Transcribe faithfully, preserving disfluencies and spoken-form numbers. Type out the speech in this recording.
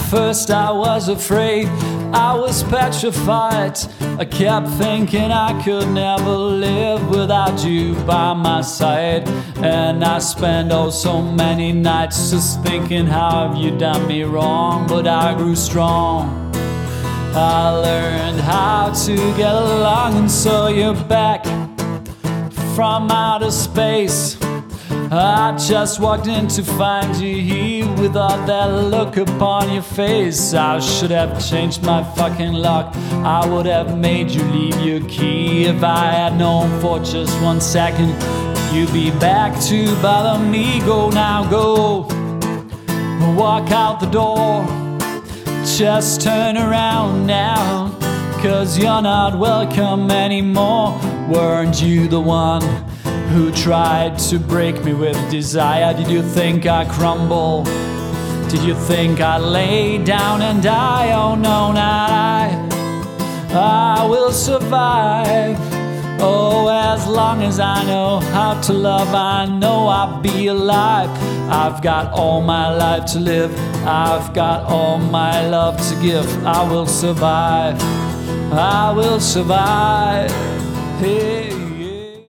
first I was afraid, I was petrified. I kept thinking I could never live without you by my side. And I spent oh so many nights just thinking, how have you done me wrong? But I grew strong, I learned how to get along. And so you're back from outer space. I just walked in to find you here with all that look upon your face. I should have changed my fucking lock, I would have made you leave your key. If I had known for just one second you'd be back to bother me. Go now, go, walk out the door, just turn around now, 'cause you're not welcome anymore. Weren't you the one who tried to break me with desire? Did you think I'd crumble? Did you think I'd lay down and die? Oh no, not I. I will survive. Oh, as long as I know how to love, I know I'll be alive. I've got all my life to live, I've got all my love to give. I will survive, I will survive. Hey.